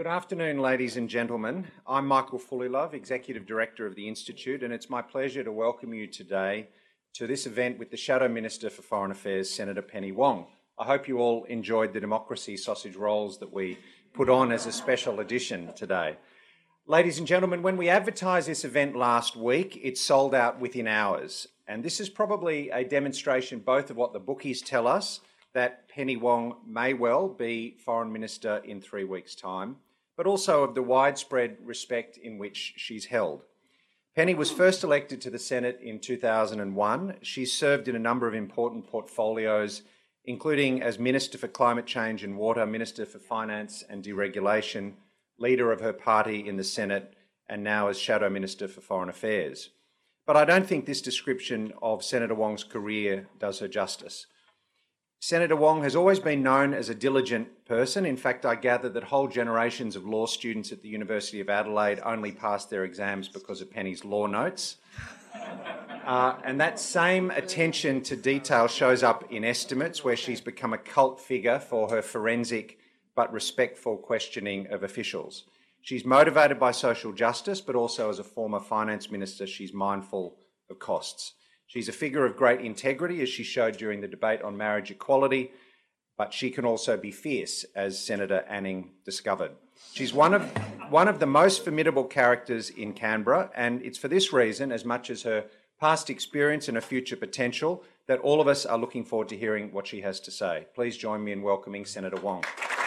afternoon, ladies and gentlemen. I'm Michael Fullilove, Executive Director of the Institute, and it's my pleasure to welcome you today to this event with the Shadow Minister for Foreign Affairs, Senator Penny Wong. I hope you all enjoyed the democracy sausage rolls that we put on as a special edition today. Ladies and gentlemen, when we advertised this event last week, it sold out within hours. And this is probably a demonstration both of what the bookies tell us, that Penny Wong may well be Foreign Minister in 3 weeks' time, but also of the widespread respect in which she's held. Penny was first elected to the Senate in 2001. She served in a number of important portfolios, including as Minister for Climate Change and Water, Minister for Finance and Deregulation, Leader of her party in the Senate, and now as Shadow Minister for Foreign Affairs. But I don't think this description of Senator Wong's career does her justice. Senator Wong has always been known as a diligent person. In fact, I gather that whole generations of law students at the University of Adelaide only passed their exams because of Penny's law notes. And that same attention to detail shows up in estimates, where she's become a cult figure for her forensic but respectful questioning of officials. She's motivated by social justice, but also as a former finance minister, she's mindful of costs. She's a figure of great integrity, as she showed during the debate on marriage equality, but she can also be fierce, as Senator Anning discovered. She's one of the most formidable characters in Canberra, and it's for this reason, as much as her past experience and her future potential, that all of us are looking forward to hearing what she has to say. Please join me in welcoming Senator Wong.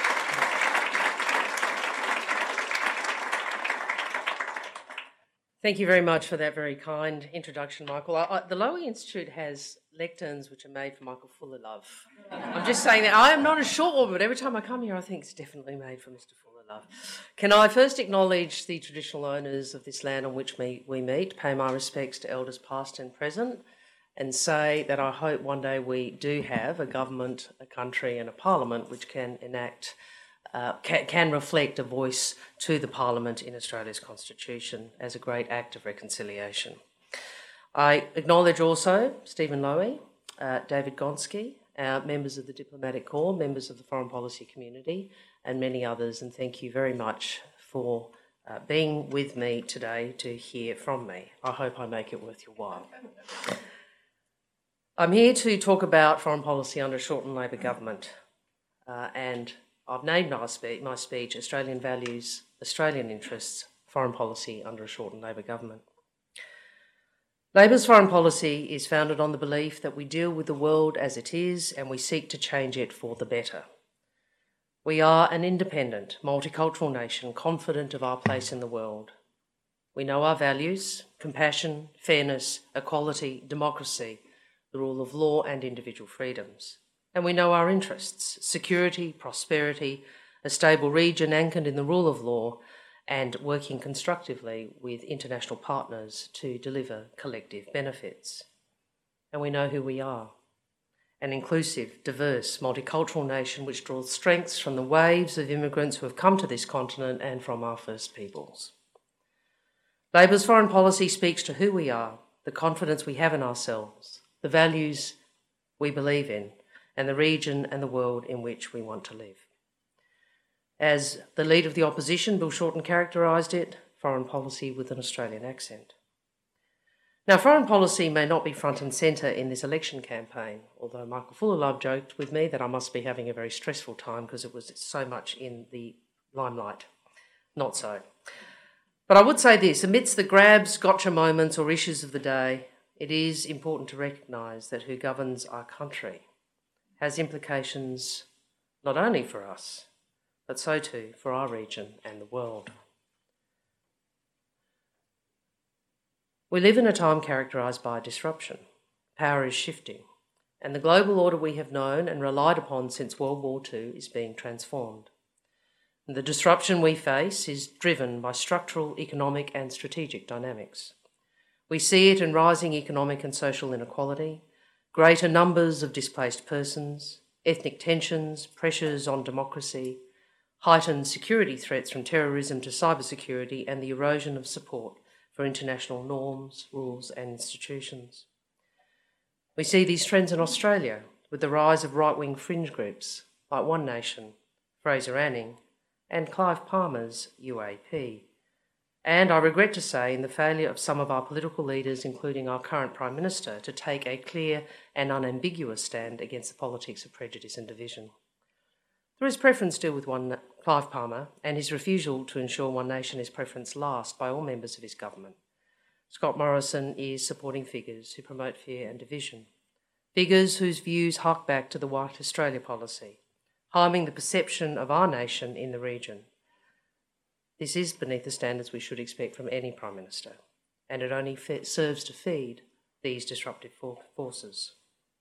Thank you very much for that very kind introduction, Michael. The Lowy Institute has lecterns which are made for Michael Fullilove. I'm just saying that. I am not a short one, but every time I come here I think it's definitely made for Mr Fullilove. Can I first acknowledge the traditional owners of this land on which we meet, pay my respects to elders past and present, and say that I hope one day we do have a government, a country and a parliament which can enact can reflect a voice to the Parliament in Australia's Constitution as a great act of reconciliation. I acknowledge also Stephen Lowy, David Gonski, members of the Diplomatic Corps, members of the foreign policy community, and many others, and thank you very much for being with me today to hear from me. I hope I make it worth your while. I'm here to talk about foreign policy under a Shorten Labor government, and I've named my speech Australian Values, Australian Interests, Foreign Policy under a Shorten Labor government. Labor's foreign policy is founded on the belief that we deal with the world as it is and we seek to change it for the better. We are an independent, multicultural nation confident of our place in the world. We know our values: compassion, fairness, equality, democracy, the rule of law and individual freedoms. And we know our interests: security, prosperity, a stable region anchored in the rule of law, and working constructively with international partners to deliver collective benefits. And we know who we are: an inclusive, diverse, multicultural nation which draws strengths from the waves of immigrants who have come to this continent and from our First Peoples. Labor's foreign policy speaks to who we are, the confidence we have in ourselves, the values we believe in, and the region and the world in which we want to live. As the Leader of the Opposition, Bill Shorten, characterised it, foreign policy with an Australian accent. Now, foreign policy may not be front and centre in this election campaign, although Michael Fullilove joked with me that I must be having a very stressful time because it was so much in the limelight. Not so. But I would say this: amidst the grabs, gotcha moments or issues of the day, it is important to recognise that who governs our country has implications not only for us, but so too for our region and the world. We live in a time characterised by disruption. Power is shifting, and the global order we have known and relied upon since World War II is being transformed. And the disruption we face is driven by structural, economic and strategic dynamics. We see it in rising economic and social inequality, greater numbers of displaced persons, ethnic tensions, pressures on democracy, heightened security threats from terrorism to cybersecurity, and the erosion of support for international norms, rules and institutions. We see these trends in Australia with the rise of right-wing fringe groups like One Nation, Fraser Anning and Clive Palmer's UAP. And I regret to say, in the failure of some of our political leaders, including our current Prime Minister, to take a clear and unambiguous stand against the politics of prejudice and division. Through his preference deal with Clive Palmer and his refusal to ensure one nation is preference last by all members of his government, Scott Morrison is supporting figures who promote fear and division, figures whose views hark back to the White Australia policy, harming the perception of our nation in the region. This is beneath the standards we should expect from any Prime Minister, and it only serves to feed these disruptive forces.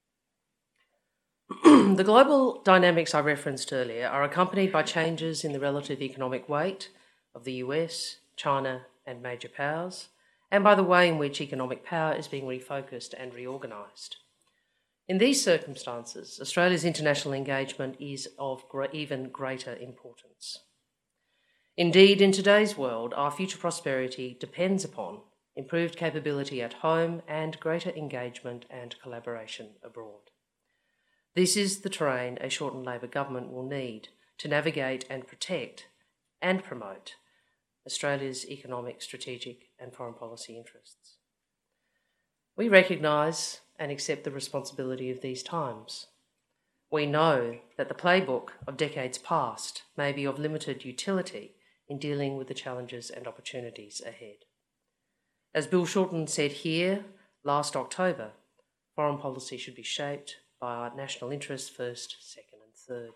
The global dynamics I referenced earlier are accompanied by changes in the relative economic weight of the US, China, and major powers, and by the way in which economic power is being refocused and reorganised. In these circumstances, Australia's international engagement is of even greater importance. Indeed, in today's world, our future prosperity depends upon improved capability at home and greater engagement and collaboration abroad. This is the terrain a shortened Labor government will need to navigate and protect and promote Australia's economic, strategic and foreign policy interests. We recognise and accept the responsibility of these times. We know that the playbook of decades past may be of limited utility in dealing with the challenges and opportunities ahead. As Bill Shorten said here last October, foreign policy should be shaped by our national interests first, second and third.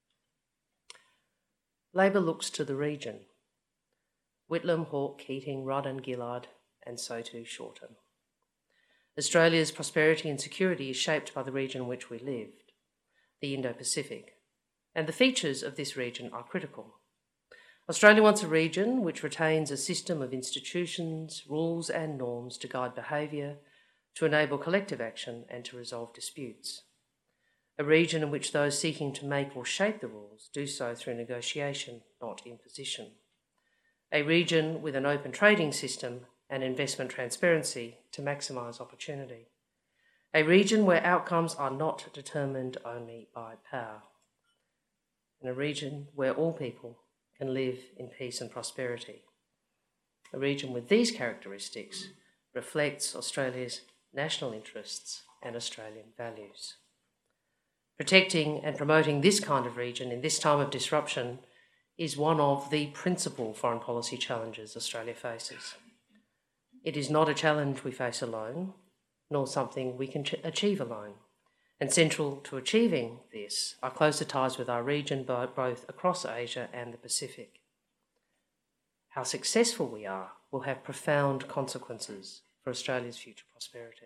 Labor looks to the region. Whitlam, Hawke, Keating, Rudd and Gillard, and so too Shorten. Australia's prosperity and security is shaped by the region in which we live, the Indo-Pacific, and the features of this region are critical. Australia wants a region which retains a system of institutions, rules and norms to guide behaviour, to enable collective action and to resolve disputes. A region in which those seeking to make or shape the rules do so through negotiation, not imposition. A region with an open trading system and investment transparency to maximise opportunity. A region where outcomes are not determined only by power. And a region where all people can live in peace and prosperity. A region with these characteristics reflects Australia's national interests and Australian values. Protecting and promoting this kind of region in this time of disruption is one of the principal foreign policy challenges Australia faces. It is not a challenge we face alone, nor something we can achieve alone. And central to achieving this are closer ties with our region, both across Asia and the Pacific. How successful we are will have profound consequences for Australia's future prosperity.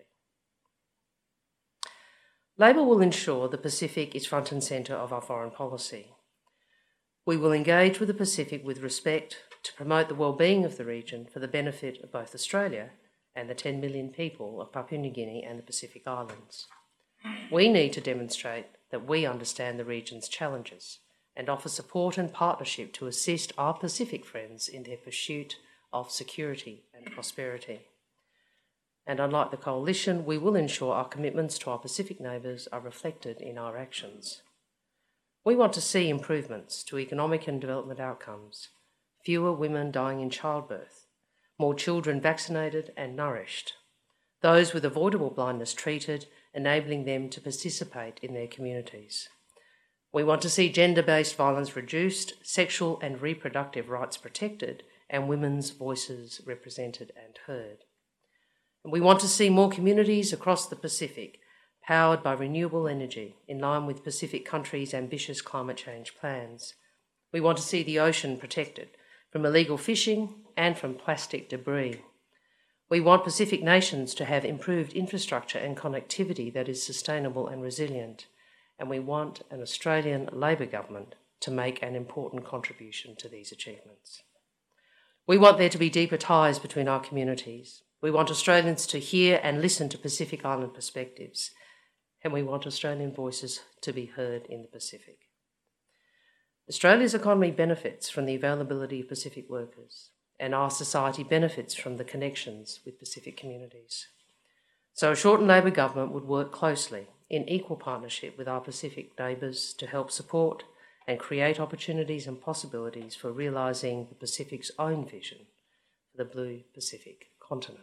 Labor will ensure the Pacific is front and centre of our foreign policy. We will engage with the Pacific with respect to promote the well-being of the region for the benefit of both Australia and the 10 million people of Papua New Guinea and the Pacific Islands. We need to demonstrate that we understand the region's challenges and offer support and partnership to assist our Pacific friends in their pursuit of security and prosperity. And unlike the Coalition, we will ensure our commitments to our Pacific neighbours are reflected in our actions. We want to see improvements to economic and development outcomes, fewer women dying in childbirth, more children vaccinated and nourished, those with avoidable blindness treated, enabling them to participate in their communities. We want to see gender-based violence reduced, sexual and reproductive rights protected, and women's voices represented and heard. And we want to see more communities across the Pacific powered by renewable energy in line with Pacific countries' ambitious climate change plans. We want to see the ocean protected from illegal fishing and from plastic debris. We want Pacific nations to have improved infrastructure and connectivity that is sustainable and resilient. And we want an Australian Labor government to make an important contribution to these achievements. We want there to be deeper ties between our communities. We want Australians to hear and listen to Pacific Island perspectives. And we want Australian voices to be heard in the Pacific. Australia's economy benefits from the availability of Pacific workers, and our society benefits from the connections with Pacific communities. So a shortened Labor government would work closely in equal partnership with our Pacific neighbours to help support and create opportunities and possibilities for realising the Pacific's own vision for the blue Pacific continent.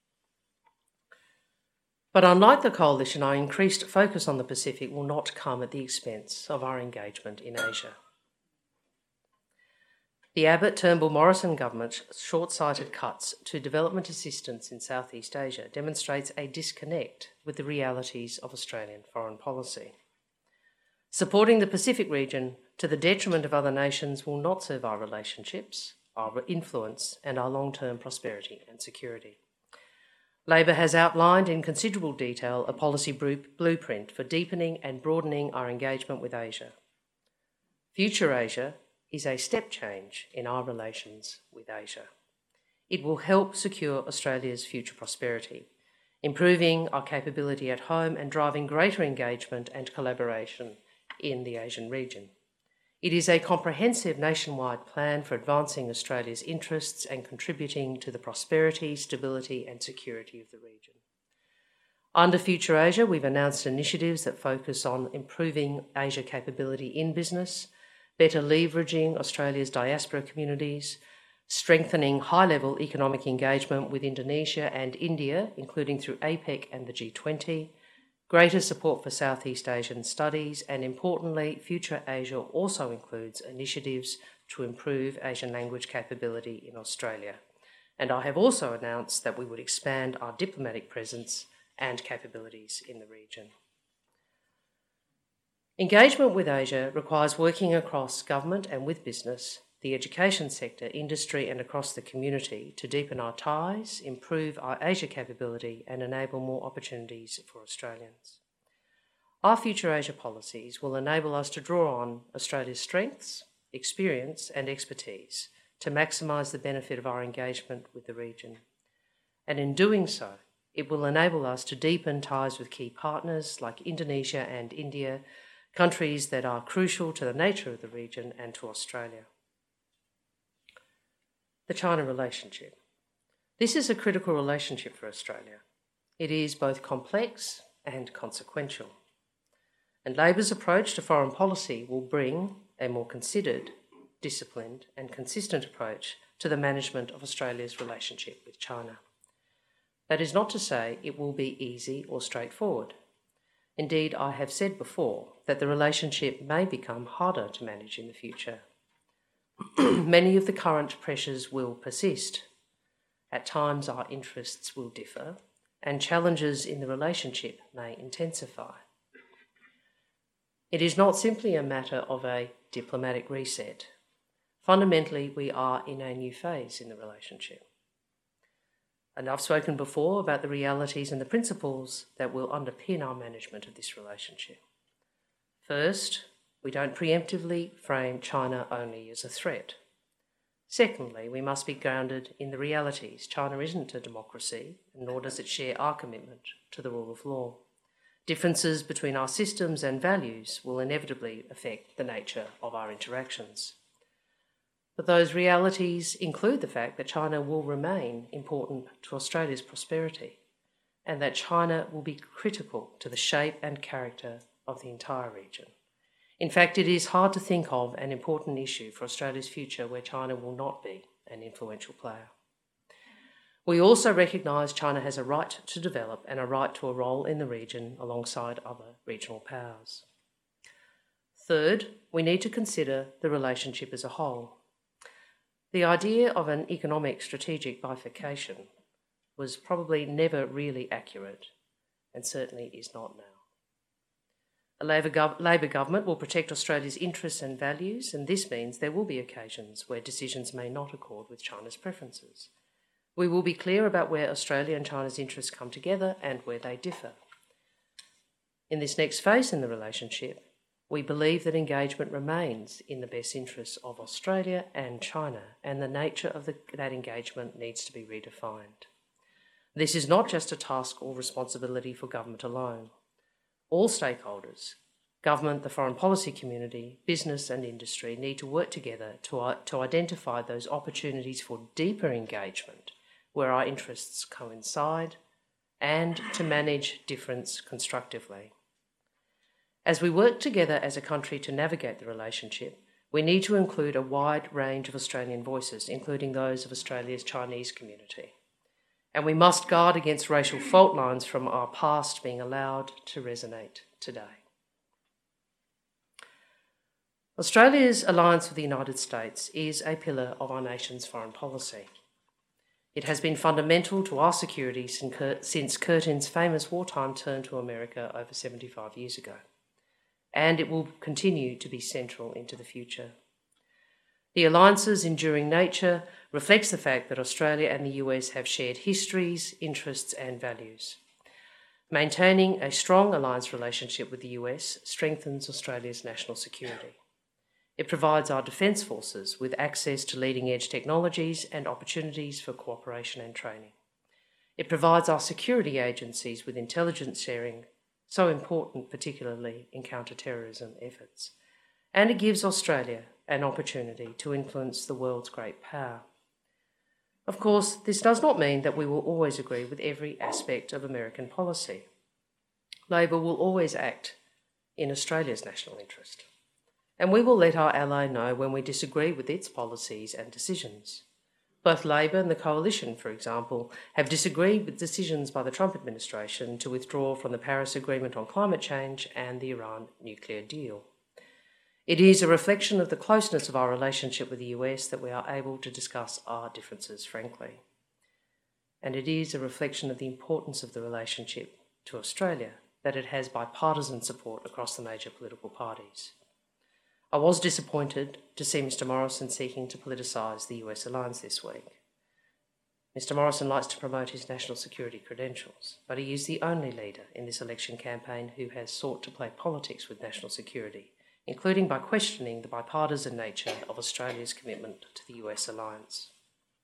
But unlike the Coalition, our increased focus on the Pacific will not come at the expense of our engagement in Asia. The Abbott-Turnbull-Morrison government's short-sighted cuts to development assistance in Southeast Asia demonstrates a disconnect with the realities of Australian foreign policy. Supporting the Pacific region to the detriment of other nations will not serve our relationships, our influence, and our long-term prosperity and security. Labor has outlined in considerable detail a policy blueprint for deepening and broadening our engagement with Asia. Future Asia is a step change in our relations with Asia. It will help secure Australia's future prosperity, improving our capability at home and driving greater engagement and collaboration in the Asian region. It is a comprehensive nationwide plan for advancing Australia's interests and contributing to the prosperity, stability and security of the region. Under Future Asia, we've announced initiatives that focus on improving Asia capability in business, better leveraging Australia's diaspora communities, strengthening high-level economic engagement with Indonesia and India, including through APEC and the G20, greater support for Southeast Asian studies, and importantly, Future Asia also includes initiatives to improve Asian language capability in Australia. And I have also announced that we would expand our diplomatic presence and capabilities in the region. Engagement with Asia requires working across government and with business, the education sector, industry and across the community to deepen our ties, improve our Asia capability and enable more opportunities for Australians. Our Future Asia policies will enable us to draw on Australia's strengths, experience and expertise to maximise the benefit of our engagement with the region. And in doing so, it will enable us to deepen ties with key partners like Indonesia and India, countries that are crucial to the nature of the region and to Australia. The China relationship. This is a critical relationship for Australia. It is both complex and consequential. And Labor's approach to foreign policy will bring a more considered, disciplined and consistent approach to the management of Australia's relationship with China. That is not to say it will be easy or straightforward. Indeed, I have said before that the relationship may become harder to manage in the future. Many of the current pressures will persist. At times our interests will differ and challenges in the relationship may intensify. It is not simply a matter of a diplomatic reset. Fundamentally, we are in a new phase in the relationship. And I've spoken before about the realities and the principles that will underpin our management of this relationship. First, we don't preemptively frame China only as a threat. Secondly, we must be grounded in the realities. China isn't a democracy, nor does it share our commitment to the rule of law. Differences between our systems and values will inevitably affect the nature of our interactions. But those realities include the fact that China will remain important to Australia's prosperity and that China will be critical to the shape and character of the entire region. In fact, it is hard to think of an important issue for Australia's future where China will not be an influential player. We also recognise China has a right to develop and a right to a role in the region alongside other regional powers. Third, we need to consider the relationship as a whole. The idea of an economic strategic bifurcation was probably never really accurate and certainly is not now. A Labor government will protect Australia's interests and values, and this means there will be occasions where decisions may not accord with China's preferences. We will be clear about where Australia and China's interests come together and where they differ. In this next phase in the relationship, we believe that engagement remains in the best interests of Australia and China, and the nature of that engagement needs to be redefined. This is not just a task or responsibility for government alone. All stakeholders, government, the foreign policy community, business and industry need to work together to identify those opportunities for deeper engagement where our interests coincide and to manage difference constructively. As we work together as a country to navigate the relationship, we need to include a wide range of Australian voices, including those of Australia's Chinese community. And we must guard against racial fault lines from our past being allowed to resonate today. Australia's alliance with the United States is a pillar of our nation's foreign policy. It has been fundamental to our security since Curtin's famous wartime turn to America over 75 years ago, and it will continue to be central into the future. The alliance's enduring nature reflects the fact that Australia and the US have shared histories, interests and values. Maintaining a strong alliance relationship with the US strengthens Australia's national security. It provides our defence forces with access to leading-edge technologies and opportunities for cooperation and training. It provides our security agencies with intelligence sharing, so important particularly in counter-terrorism efforts. And it gives Australia an opportunity to influence the world's great power. Of course, this does not mean that we will always agree with every aspect of American policy. Labor will always act in Australia's national interest. And we will let our ally know when we disagree with its policies and decisions. Both Labor and the Coalition, for example, have disagreed with decisions by the Trump administration to withdraw from the Paris Agreement on climate change and the Iran nuclear deal. It is a reflection of the closeness of our relationship with the US that we are able to discuss our differences frankly. And it is a reflection of the importance of the relationship to Australia that it has bipartisan support across the major political parties. I was disappointed to see Mr Morrison seeking to politicise the US alliance this week. Mr Morrison likes to promote his national security credentials, but he is the only leader in this election campaign who has sought to play politics with national security, including by questioning the bipartisan nature of Australia's commitment to the US alliance.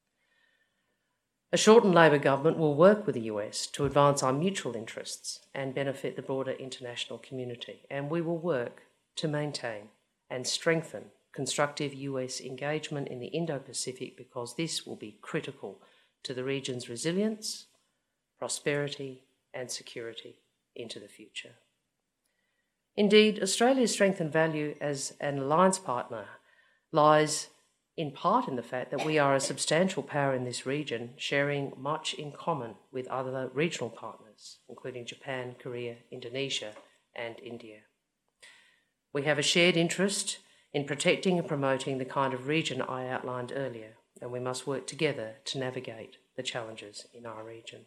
A shortened Labor government will work with the US to advance our mutual interests and benefit the broader international community, and we will work to maintain and strengthen constructive US engagement in the Indo-Pacific because this will be critical to the region's resilience, prosperity and security into the future. Indeed, Australia's strength and value as an alliance partner lies in part in the fact that we are a substantial power in this region, sharing much in common with other regional partners, including Japan, Korea, Indonesia and India. We have a shared interest in protecting and promoting the kind of region I outlined earlier, and we must work together to navigate the challenges in our region.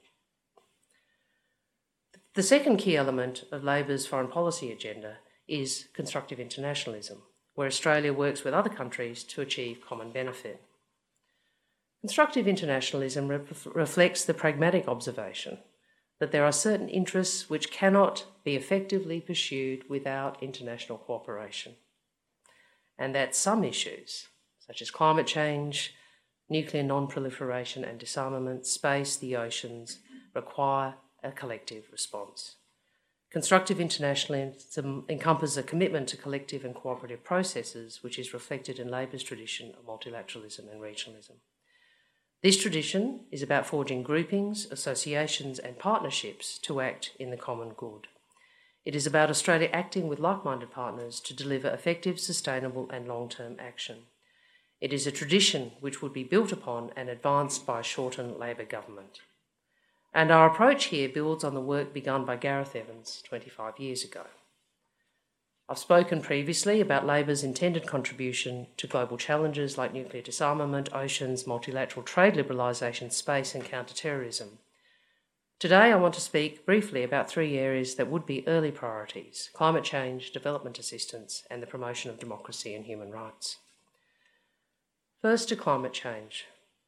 The second key element of Labor's foreign policy agenda is constructive internationalism, where Australia works with other countries to achieve common benefit. Constructive internationalism reflects the pragmatic observation that there are certain interests which cannot be effectively pursued without international cooperation, and that some issues, such as climate change, nuclear non-proliferation and disarmament, space, the oceans, require a collective response. Constructive internationalism encompasses a commitment to collective and cooperative processes, which is reflected in Labor's tradition of multilateralism and regionalism. This tradition is about forging groupings, associations and partnerships to act in the common good. It is about Australia acting with like-minded partners to deliver effective, sustainable and long-term action. It is a tradition which would be built upon and advanced by a shortened Labor government. And our approach here builds on the work begun by Gareth Evans 25 years ago. I've spoken previously about Labor's intended contribution to global challenges like nuclear disarmament, oceans, multilateral trade liberalisation, space and counter-terrorism. Today I want to speak briefly about three areas that would be early priorities: climate change, development assistance and the promotion of democracy and human rights. First, to climate change.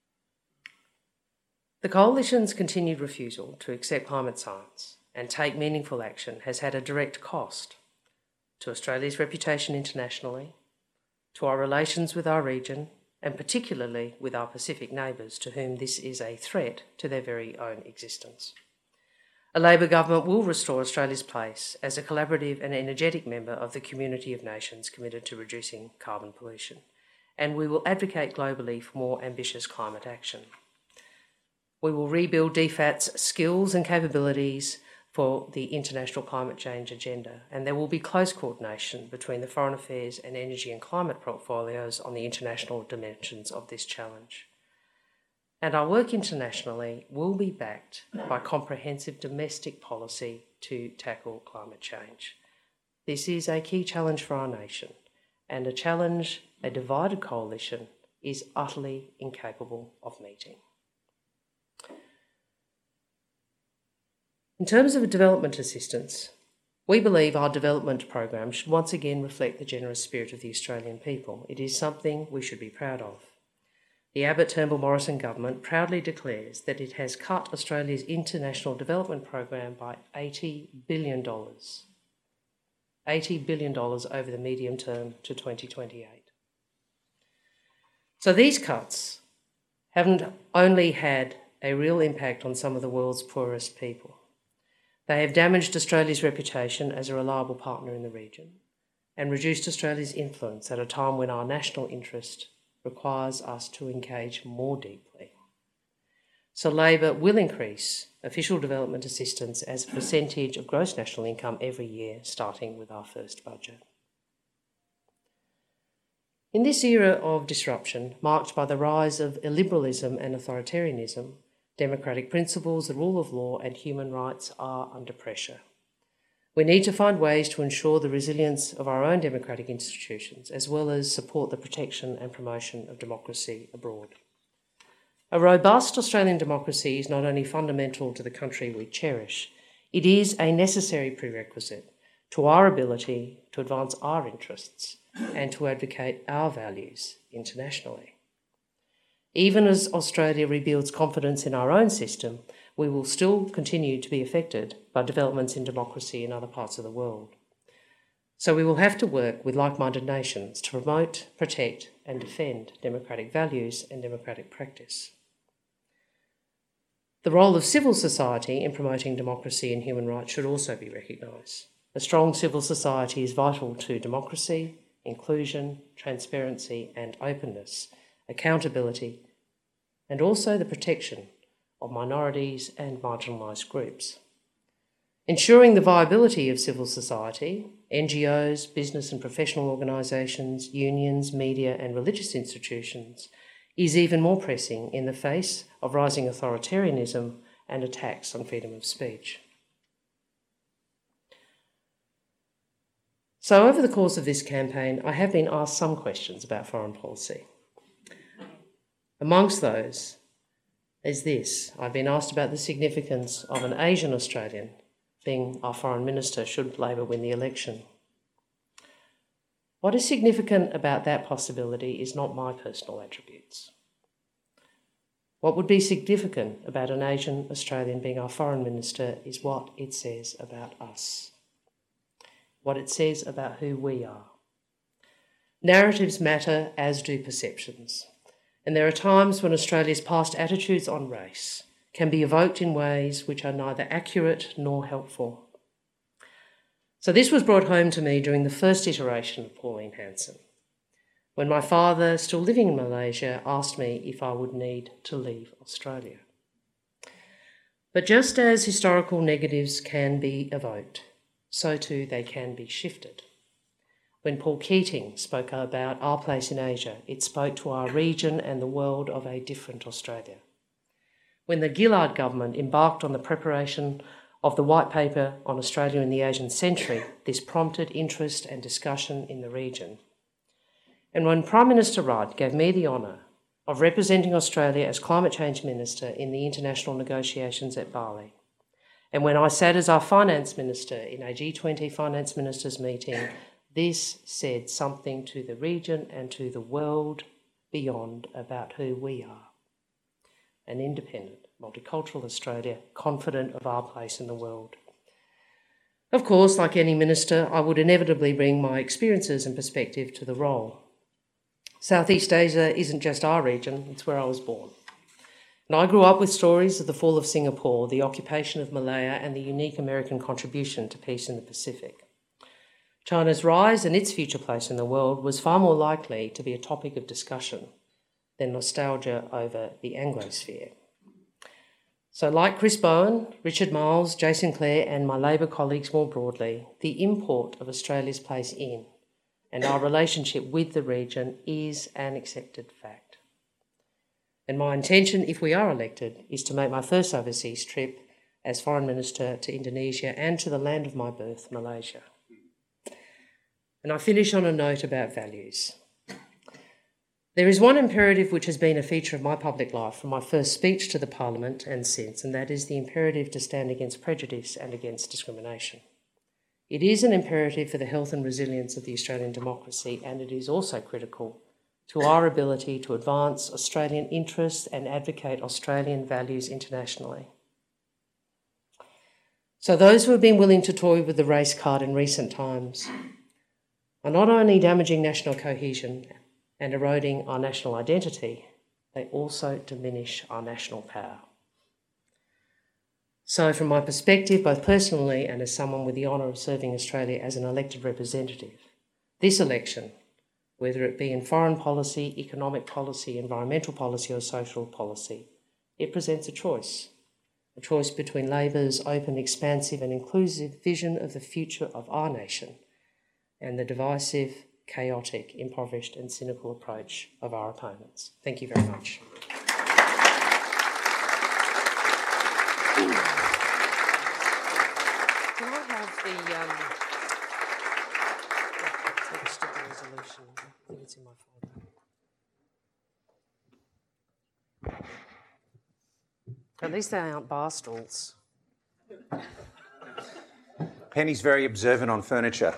The Coalition's continued refusal to accept climate science and take meaningful action has had a direct cost to Australia's reputation internationally, to our relations with our region, and particularly with our Pacific neighbours, to whom this is a threat to their very own existence. A Labor government will restore Australia's place as a collaborative and energetic member of the community of nations committed to reducing carbon pollution, and we will advocate globally for more ambitious climate action. We will rebuild DFAT's skills and capabilities for the international climate change agenda, and there will be close coordination between the foreign affairs and energy and climate portfolios on the international dimensions of this challenge. And our work internationally will be backed by comprehensive domestic policy to tackle climate change. This is a key challenge for our nation, and a challenge a divided coalition is utterly incapable of meeting. In terms of development assistance, we believe our development program should once again reflect the generous spirit of the Australian people. It is something we should be proud of. The Abbott-Turnbull-Morrison government proudly declares that it has cut Australia's international development program by $80 billion. $80 billion over the medium term to 2028. So these cuts haven't only had a real impact on some of the world's poorest people. They have damaged Australia's reputation as a reliable partner in the region and reduced Australia's influence at a time when our national interest requires us to engage more deeply. So Labor will increase official development assistance as a percentage of gross national income every year, starting with our first budget. In this era of disruption, marked by the rise of illiberalism and authoritarianism, democratic principles, the rule of law and human rights are under pressure. We need to find ways to ensure the resilience of our own democratic institutions, as well as support the protection and promotion of democracy abroad. A robust Australian democracy is not only fundamental to the country we cherish, it is a necessary prerequisite to our ability to advance our interests and to advocate our values internationally. Even as Australia rebuilds confidence in our own system, we will still continue to be affected by developments in democracy in other parts of the world. So we will have to work with like-minded nations to promote, protect and defend democratic values and democratic practice. The role of civil society in promoting democracy and human rights should also be recognised. A strong civil society is vital to democracy, inclusion, transparency and openness, accountability, and also the protection of minorities and marginalised groups. Ensuring the viability of civil society, NGOs, business and professional organisations, unions, media and religious institutions is even more pressing in the face of rising authoritarianism and attacks on freedom of speech. So over the course of this campaign, I have been asked some questions about foreign policy. Amongst those is this. I've been asked about the significance of an Asian Australian being our Foreign Minister should Labor win the election. What is significant about that possibility is not my personal attributes. What would be significant about an Asian Australian being our Foreign Minister is what it says about us, what it says about who we are. Narratives matter, as do perceptions, and there are times when Australia's past attitudes on race can be evoked in ways which are neither accurate nor helpful. So this was brought home to me during the first iteration of Pauline Hanson, when my father, still living in Malaysia, asked me if I would need to leave Australia. But just as historical negatives can be evoked, so too they can be shifted. When Paul Keating spoke about our place in Asia, it spoke to our region and the world of a different Australia. When the Gillard government embarked on the preparation of the White Paper on Australia in the Asian Century, this prompted interest and discussion in the region. And when Prime Minister Rudd gave me the honour of representing Australia as Climate Change Minister in the international negotiations at Bali, and when I sat as our Finance Minister in a G20 Finance Ministers meeting, this said something to the region and to the world beyond about who we are. An independent, multicultural Australia, confident of our place in the world. Of course, like any minister, I would inevitably bring my experiences and perspective to the role. Southeast Asia isn't just our region, it's where I was born. And I grew up with stories of the fall of Singapore, the occupation of Malaya, and the unique American contribution to peace in the Pacific. China's rise and its future place in the world was far more likely to be a topic of discussion than nostalgia over the Anglosphere. So like Chris Bowen, Richard Miles, Jason Clare and my Labor colleagues more broadly, the import of Australia's place in and our relationship with the region is an accepted fact. And my intention, if we are elected, is to make my first overseas trip as Foreign Minister to Indonesia and to the land of my birth, Malaysia. And I finish on a note about values. There is one imperative which has been a feature of my public life from my first speech to the Parliament and since, and that is the imperative to stand against prejudice and against discrimination. It is an imperative for the health and resilience of the Australian democracy, and it is also critical to our ability to advance Australian interests and advocate Australian values internationally. So those who have been willing to toy with the race card in recent times are not only damaging national cohesion and eroding our national identity, they also diminish our national power. So from my perspective, both personally and as someone with the honour of serving Australia as an elected representative, this election, whether it be in foreign policy, economic policy, environmental policy or social policy, it presents a choice between Labor's open, expansive and inclusive vision of the future of our nation and the divisive, chaotic, impoverished and cynical approach of our opponents. Thank you very much. Can I have the text of the resolution? I think it's in my folder. At least they aren't bar stools. Penny's very observant on furniture.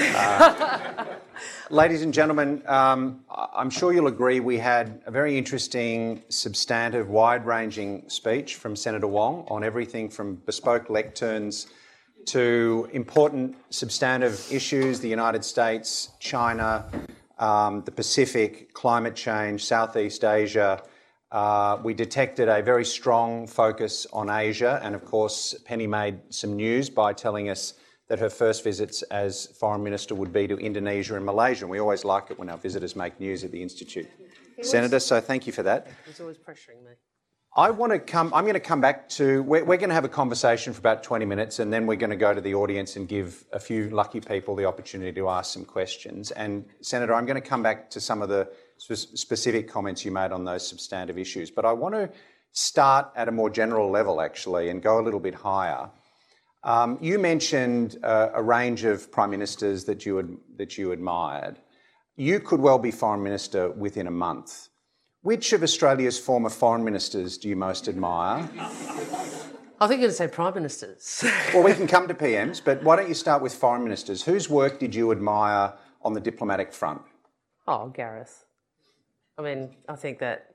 Ladies and gentlemen, I'm sure you'll agree we had a very interesting, substantive, wide-ranging speech from Senator Wong on everything from bespoke lecterns to important substantive issues, the United States, China, the Pacific, climate change, Southeast Asia. We detected a very strong focus on Asia, and of course Penny made some news by telling us that her first visits as Foreign Minister would be to Indonesia and Malaysia. And we always like it when our visitors make news at the Institute. Senator, so thank you for that. He's always pressuring me. I'm going to come back to, we're going to have a conversation for about 20 minutes and then we're going to go to the audience and give a few lucky people the opportunity to ask some questions. And Senator, I'm going to come back to some of the specific comments you made on those substantive issues. But I want to start at a more general level, actually, and go a little bit higher. You mentioned a range of prime ministers that you admired. You could well be Foreign Minister within a month. Which of Australia's former foreign ministers do you most admire? I think you're going to say prime ministers. Well, we can come to PMs, but why don't you start with foreign ministers? Whose work did you admire on the diplomatic front? Oh, Gareth. I mean, I think that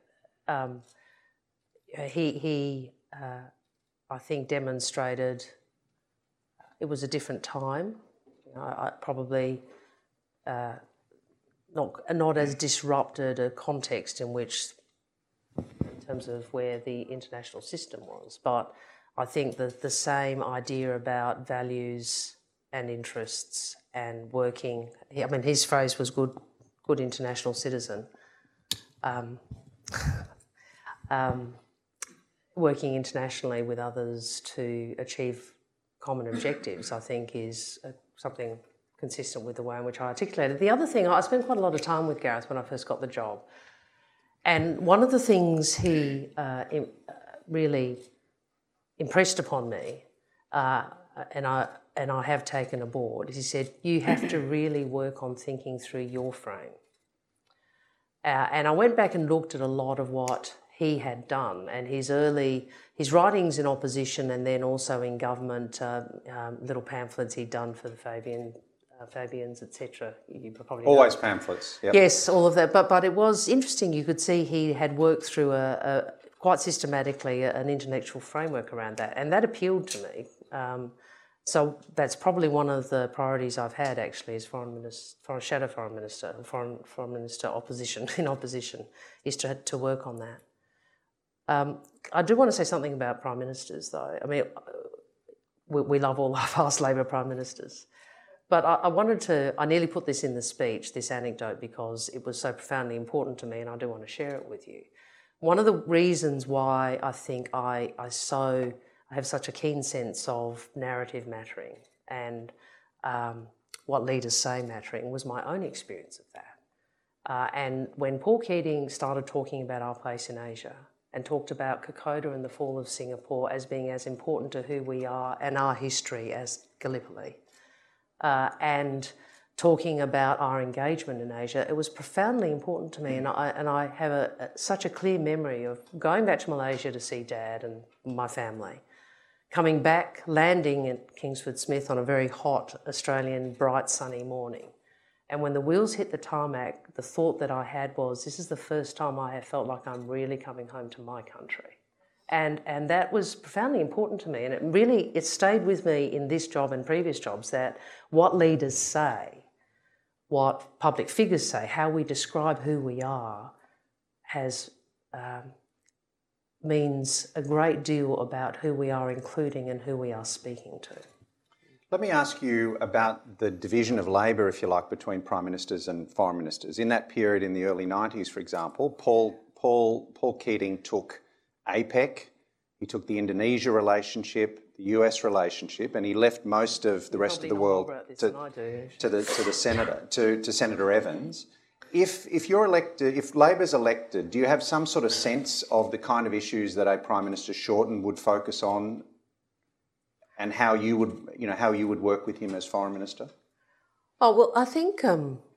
he I think, demonstrated it was a different time. Probably not as disrupted a context in which, in terms of where the international system was, but I think that the same idea about values and interests and working. I mean, his phrase was good international citizen. Working internationally with others to achieve common objectives, I think, is something consistent with the way in which I articulated. The other thing, I spent quite a lot of time with Gareth when I first got the job, and one of the things he really impressed upon me, and I have taken aboard, is he said, you have to really work on thinking through your frame. And I went back and looked at a lot of what he had done and his writings in opposition and then also in government, little pamphlets he'd done for the Fabians, etc. Always pamphlets. Yep. Yes, all of that. But it was interesting. You could see he had worked through quite systematically an intellectual framework around that, and that appealed to me. So that's probably one of the priorities I've had, actually, as foreign shadow foreign minister opposition, is to work on that. I do want to say something about prime ministers, though. I mean, we love all our past Labor prime ministers. But I nearly put this in the speech, this anecdote, because it was so profoundly important to me and I do want to share it with you. one of the reasons why I think I have such a keen sense of narrative mattering and what leaders say mattering was my own experience of that. And when Paul Keating started talking about our place in Asia and talked about Kokoda and the fall of Singapore as being as important to who we are and our history as Gallipoli, and talking about our engagement in Asia, it was profoundly important to me. And I have such a clear memory of going back to Malaysia to see Dad and my family, coming back, landing at Kingsford Smith on a very hot Australian, bright, sunny morning. And when the wheels hit the tarmac, the thought that I had was, this is the first time I have felt like I'm really coming home to my country. And that was profoundly important to me. And it stayed with me in this job and previous jobs, that what leaders say, what public figures say, how we describe who we are, means a great deal about who we are including and who we are speaking to. Let me ask you about the division of labour, if you like, between Prime Ministers and Foreign Ministers. In that period in the early 90s, for example, Paul Keating took APEC, he took the Indonesia relationship, the US relationship, and he left most of the rest of the world to Senator Evans. If you're elected, if Labor's elected, do you have some sort of sense of the kind of issues that a Prime Minister Shorten would focus on, and how you would work with him as Foreign Minister? Oh well, I think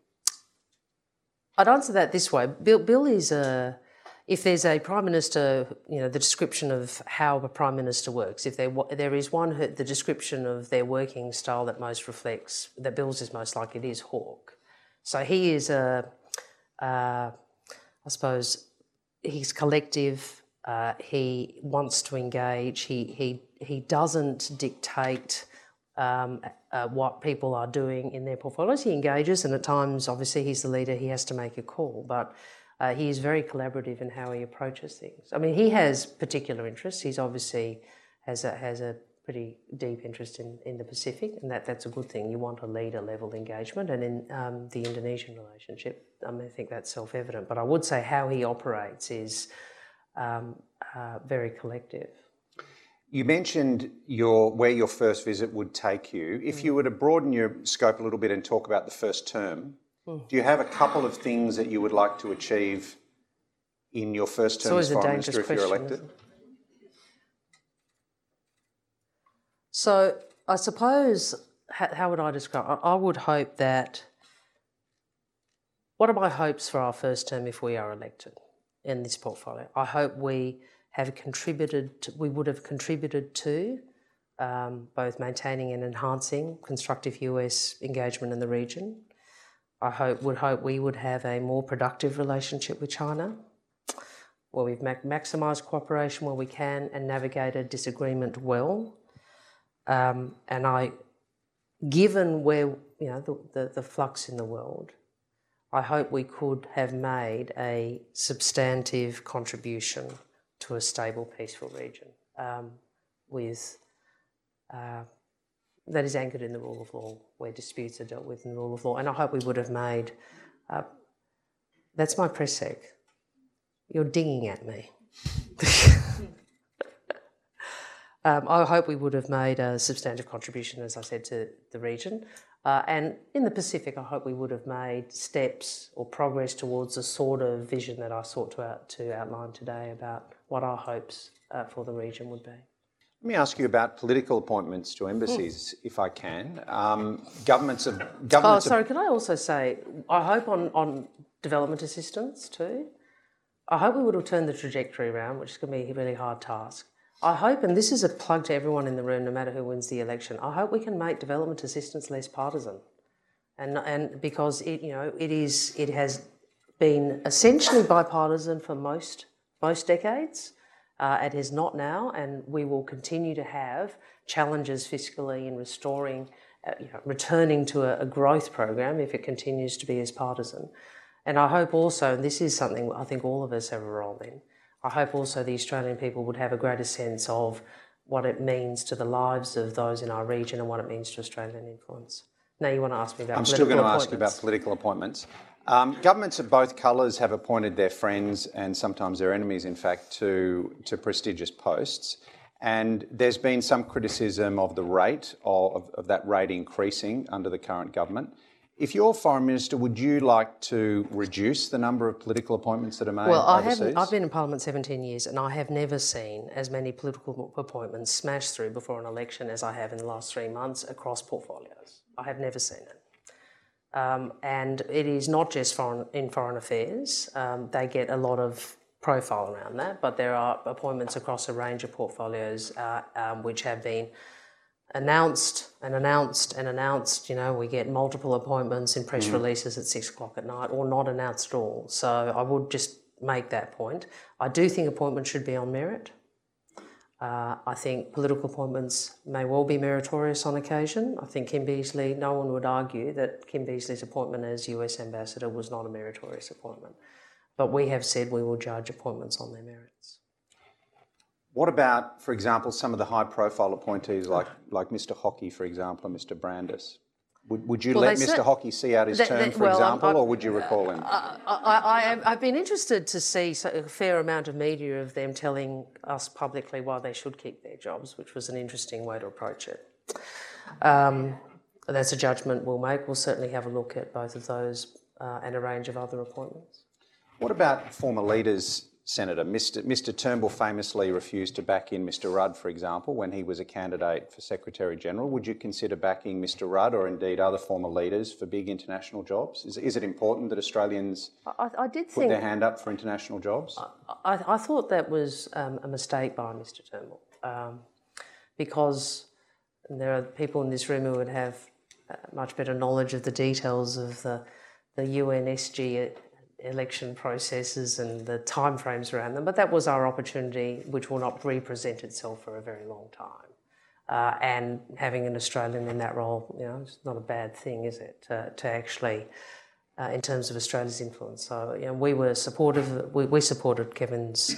I'd answer that this way. Bill is if there's a Prime Minister, the description of how a Prime Minister works, if there is one, the description of their working style that most reflects, that Bill's is most like, it is Hawke. So he is I suppose, he's collective, he wants to engage, he doesn't dictate what people are doing in their portfolios. He engages, and at times, obviously, he's the leader, he has to make a call, but he is very collaborative in how he approaches things. I mean, he has particular interests. He's obviously has a pretty deep interest in the Pacific, and that's a good thing. You want a leader-level engagement, and in the Indonesian relationship, I think that's self-evident. But I would say how he operates is very collective. You mentioned where your first visit would take you. If you were to broaden your scope a little bit and talk about the first term, do you have a couple of things that you would like to achieve in your first term as Foreign Minister if you're elected? So I suppose, how would I describe it? I would hope that, what are my hopes for our first term if we are elected in this portfolio? I hope we would have contributed to both maintaining and enhancing constructive US engagement in the region. I would hope we would have a more productive relationship with China, where we've maximised cooperation where we can and navigated disagreement well. And given where the flux in the world, I hope we could have made a substantive contribution to a stable, peaceful region that is anchored in the rule of law, where disputes are dealt with in the rule of law. And I hope we would have made... that's my press sec. You're dinging at me. I hope we would have made a substantive contribution, as I said, to the region. And in the Pacific, I hope we would have made steps or progress towards the sort of vision that I sought to outline today about what our hopes for the region would be. Let me ask you about political appointments to embassies, if I can. Sorry, can I also say, I hope on development assistance too, I hope we would have turned the trajectory around, which is going to be a really hard task. I hope, and this is a plug to everyone in the room, no matter who wins the election, I hope we can make development assistance less partisan, and because it has been essentially bipartisan for most decades. It is not now, and we will continue to have challenges fiscally in restoring, returning to a growth program if it continues to be as partisan. And I hope also, and this is something I think all of us have a role in, I hope also the Australian people would have a greater sense of what it means to the lives of those in our region and what it means to Australian influence. Now you want to ask me about I'm political still going to appointments. ask you about political appointments. Governments of both colours have appointed their friends and sometimes their enemies, in fact, to prestigious posts. And there's been some criticism of the rate of that rate increasing under the current government. If you're Foreign Minister, would you like to reduce the number of political appointments that are made overseas? I've been in Parliament 17 years and I have never seen as many political appointments smashed through before an election as I have in the last 3 months across portfolios. I have never seen it. And it is not just in foreign affairs. They get a lot of profile around that, but there are appointments across a range of portfolios which have been announced and announced and announced. You know, we get multiple appointments in press releases at 6 o'clock at night, or not announced at all. So I would just make that point. I do think appointments should be on merit. I think political appointments may well be meritorious on occasion. I think Kim Beazley, no one would argue that Kim Beazley's appointment as US Ambassador was not a meritorious appointment. But we have said we will judge appointments on their merits. What about, for example, some of the high-profile appointees like Mr Hockey, for example, and Mr Brandis? Would you let Mr Hockey see out his term, for example, or would you recall him? I've been interested to see a fair amount of media of them telling us publicly why they should keep their jobs, which was an interesting way to approach it. That's a judgment we'll make. We'll certainly have a look at both of those and a range of other appointments. What about former leaders, Senator? Mr Turnbull famously refused to back in Mr Rudd, for example, when he was a candidate for Secretary-General. Would you consider backing Mr Rudd or indeed other former leaders for big international jobs? Is it important that Australians put their hand up for international jobs? I thought that was a mistake by Mr Turnbull because there are people in this room who would have much better knowledge of the details of the UNSG election processes and the timeframes around them, but that was our opportunity, which will not represent itself for a very long time. And having an Australian in that role, you know, it's not a bad thing, is it? To actually, in terms of Australia's influence. So, you know, we were supportive. We supported Kevin's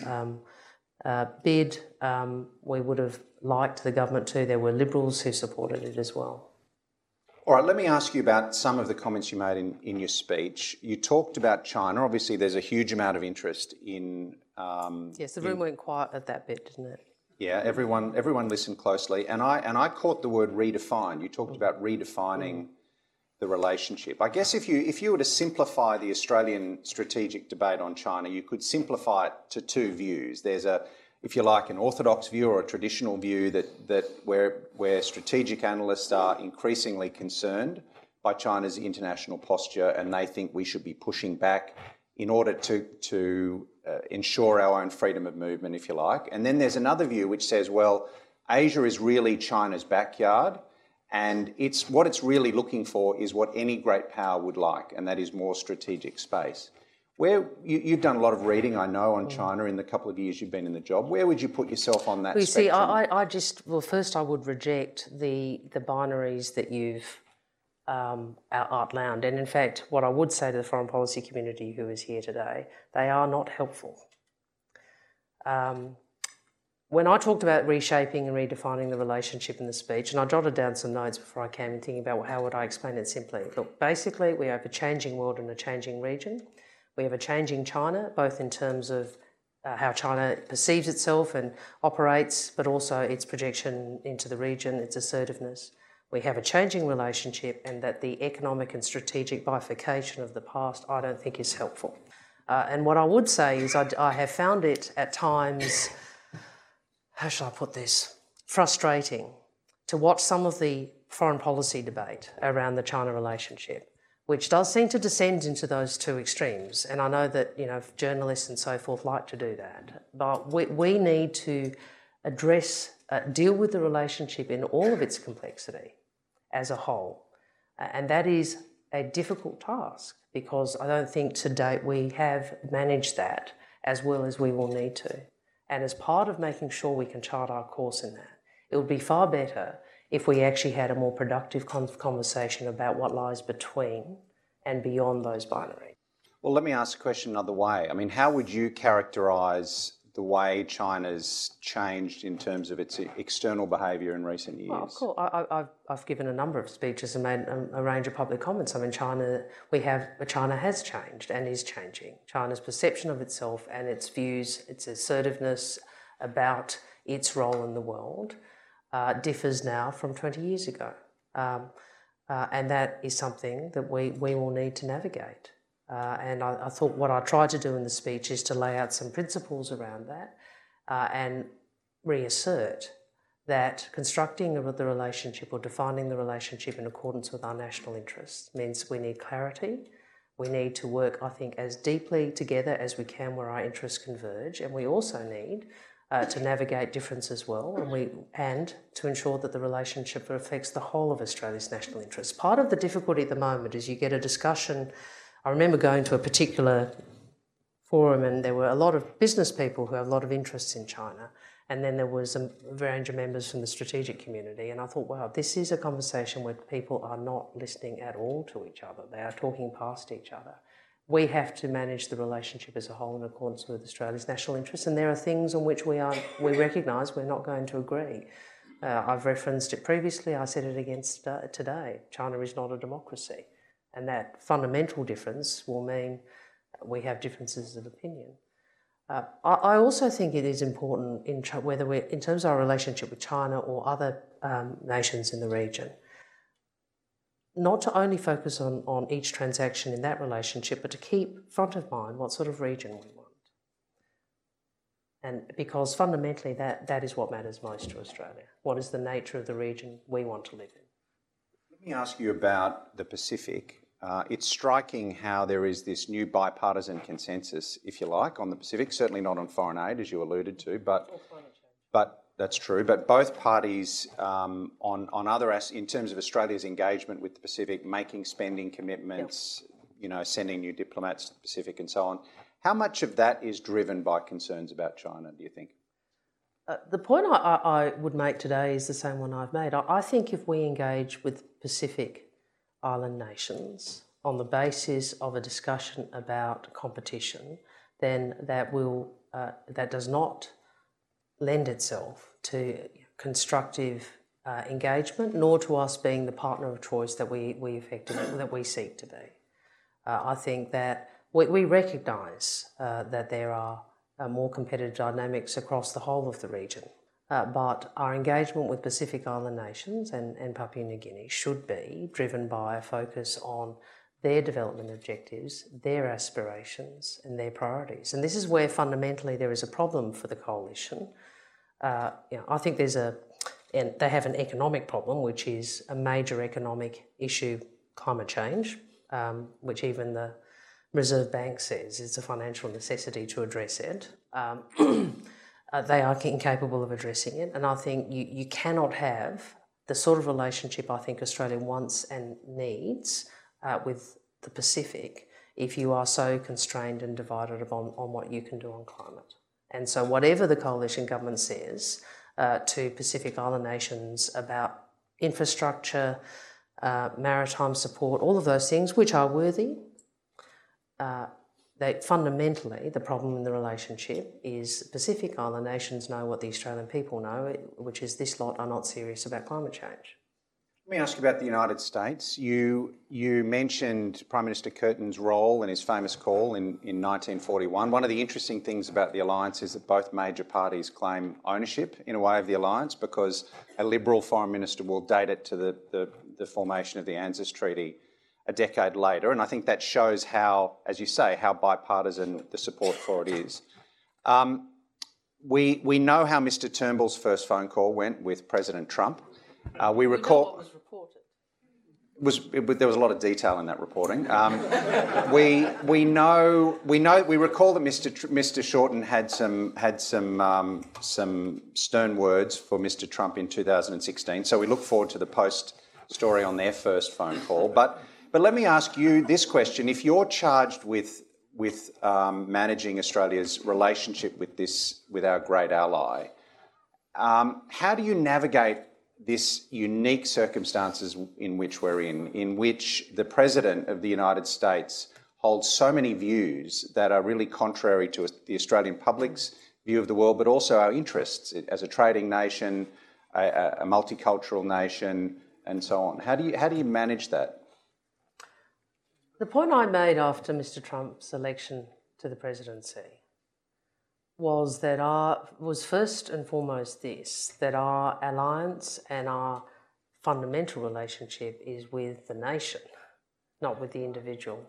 bid. We would have liked the government too. There were Liberals who supported it as well. All right, let me ask you about some of the comments you made in your speech. You talked about China. Obviously, there's a huge amount of interest in... yes, the room went quiet at that bit, didn't it? Yeah, everyone listened closely. And I caught the word redefine. You talked about redefining the relationship. I guess if you were to simplify the Australian strategic debate on China, you could simplify it to two views. There's if you like, an orthodox view or a traditional view that where strategic analysts are increasingly concerned by China's international posture, and they think we should be pushing back in order to ensure our own freedom of movement, if you like. And then there's another view which says, well, Asia is really China's backyard, and what it's really looking for is what any great power would like, and that is more strategic space. You've done a lot of reading, I know, on China in the couple of years you've been in the job. Where would you put yourself on that spectrum? First I would reject the binaries that you've outlined. And in fact, what I would say to the foreign policy community who is here today, they are not helpful. When I talked about reshaping and redefining the relationship in the speech, and I jotted down some notes before I came in thinking about how would I explain it simply. Look, basically we have a changing world and a changing region. We have a changing China, both in terms of how China perceives itself and operates, but also its projection into the region, its assertiveness. We have a changing relationship, and that the economic and strategic bifurcation of the past I don't think is helpful. And what I would say is I have found it at times, how shall I put this, frustrating to watch some of the foreign policy debate around the China relationship, which does seem to descend into those two extremes. And I know that, you know, journalists and so forth like to do that. But we need to deal with the relationship in all of its complexity as a whole. And that is a difficult task because I don't think to date we have managed that as well as we will need to. And as part of making sure we can chart our course in that, it would be far better if we actually had a more productive conversation about what lies between and beyond those binaries. Well, let me ask the question another way. I mean, how would you characterise the way China's changed in terms of its external behaviour in recent years? Well, of course, I've given a number of speeches and made a range of public comments. I mean, China has changed and is changing. China's perception of itself and its views, its assertiveness about its role in the world differs now from 20 years ago. And that is something that we will need to navigate. And I thought what I tried to do in the speech is to lay out some principles around that and reassert that constructing the relationship or defining the relationship in accordance with our national interests means we need clarity. We need to work, I think, as deeply together as we can where our interests converge, and we also need to navigate difference as well, and to ensure that the relationship reflects the whole of Australia's national interests. Part of the difficulty at the moment is you get a discussion. I remember going to a particular forum and there were a lot of business people who have a lot of interests in China, and then there was a range of members from the strategic community, and I thought, wow, this is a conversation where people are not listening at all to each other. They are talking past each other. We have to manage the relationship as a whole in accordance with Australia's national interests, and there are things on which we recognise we're not going to agree. I've referenced it previously, I said it again today. China is not a democracy, and that fundamental difference will mean we have differences of opinion. I also think it is important, whether we're in terms of our relationship with China or other nations in the region, not to only focus on each transaction in that relationship, but to keep front of mind what sort of region we want. And because fundamentally that is what matters most to Australia. What is the nature of the region we want to live in? Let me ask you about the Pacific. It's striking how there is this new bipartisan consensus, if you like, on the Pacific, certainly not on foreign aid, as you alluded to, but that's true. But both parties on other in terms of Australia's engagement with the Pacific, making spending commitments, sending new diplomats to the Pacific and so on. How much of that is driven by concerns about China, do you think? The point I would make today is the same one I've made. I think if we engage with Pacific Island nations on the basis of a discussion about competition, then that does not lend itself to constructive engagement, nor to us being the partner of choice that we seek to be. I think that we recognise that there are more competitive dynamics across the whole of the region, but our engagement with Pacific Island nations and Papua New Guinea should be driven by a focus on their development objectives, their aspirations and their priorities. And this is where fundamentally there is a problem for the coalition. I think they have an economic problem, which is a major economic issue, climate change, which even the Reserve Bank says it's a financial necessity to address it. They are incapable of addressing it, and I think you cannot have the sort of relationship I think Australia wants and needs with the Pacific if you are so constrained and divided on what you can do on climate. And so whatever the coalition government says to Pacific Island nations about infrastructure, maritime support, all of those things, which are worthy, that fundamentally the problem in the relationship is Pacific Island nations know what the Australian people know, which is this lot are not serious about climate change. Let me ask you about the United States. You mentioned Prime Minister Curtin's role in his famous call in 1941. One of the interesting things about the alliance is that both major parties claim ownership, in a way, of the alliance, because a Liberal Foreign Minister will date it to the formation of the ANZUS Treaty a decade later, and I think that shows how, as you say, how bipartisan the support for it is. We know how Mr Turnbull's first phone call went with President Trump. We recall know what was reported. There was a lot of detail in that reporting. We recall that Mr Shorten had some stern words for Mr Trump in 2016. So we look forward to the post story on their first phone call. But let me ask you this question: if you're charged with managing Australia's relationship with our great ally, how do you navigate this unique circumstances in which we're in which the President of the United States holds so many views that are really contrary to the Australian public's view of the world, but also our interests as a trading nation, a multicultural nation, and so on. How do you manage that? The point I made after Mr. Trump's election to the presidency was first and foremost that our alliance and our fundamental relationship is with the nation, not with the individual.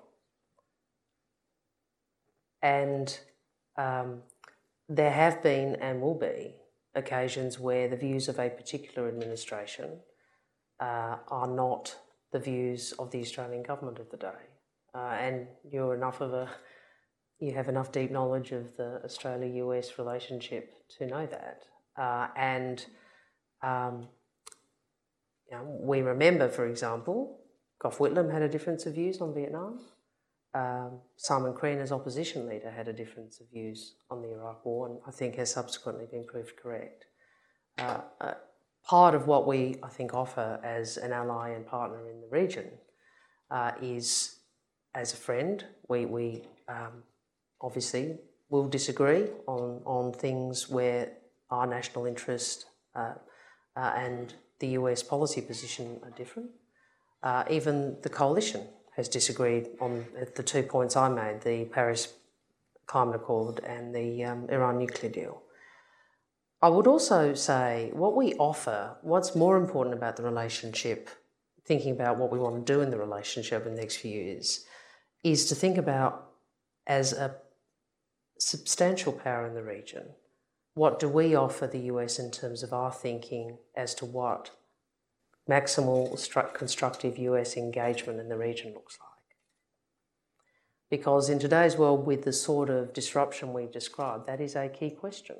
And there have been and will be occasions where the views of a particular administration are not the views of the Australian government of the day. And you have enough deep knowledge of the Australia-US relationship to know that. We remember, for example, Gough Whitlam had a difference of views on Vietnam. Simon Crean, as opposition leader, had a difference of views on the Iraq War, and I think has subsequently been proved correct. Part of what we, I think, offer as an ally and partner in the region is, as a friend, we obviously will disagree on things where our national interest and the US policy position are different. Even the coalition has disagreed on the 2 points I made, the Paris Climate Accord and the Iran nuclear deal. I would also say what we offer, what's more important about the relationship, thinking about what we want to do in the relationship in the next few years, is to think about, as a substantial power in the region, what do we offer the US in terms of our thinking as to what maximal constructive US engagement in the region looks like. Because in today's world, with the sort of disruption we've described, that is a key question.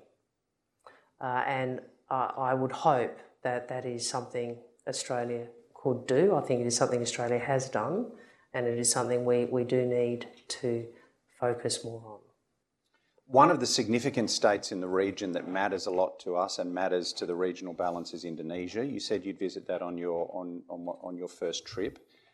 And I would hope that that is something Australia could do. I think it is something Australia has done, and it is something we do need to focus more on. One of the significant states in the region that matters a lot to us and matters to the regional balance is Indonesia. You said you'd visit that on your first trip.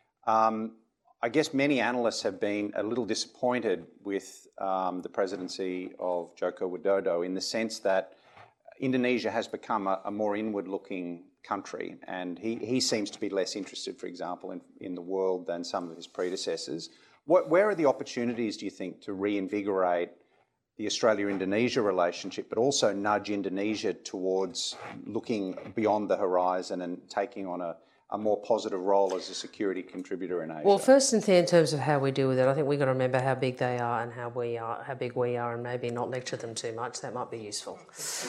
I guess many analysts have been a little disappointed with the presidency of Joko Widodo, in the sense that Indonesia has become a more inward-looking country, and he seems to be less interested, for example, in the world than some of his predecessors. Where are the opportunities, do you think, to reinvigorate the Australia-Indonesia relationship, but also nudge Indonesia towards looking beyond the horizon and taking on a more positive role as a security contributor in Asia? Well, first, in terms of how we deal with it, I think we've got to remember how big they are and how big we are, and maybe not lecture them too much. That might be useful.